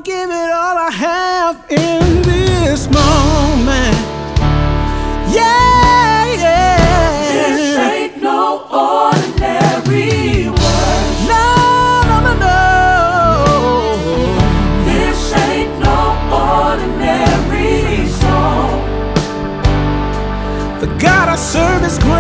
give it all I have in this moment. Yeah, yeah. This ain't no ordinary worship. No, no, no, no. This ain't no ordinary song. The God I serve is great.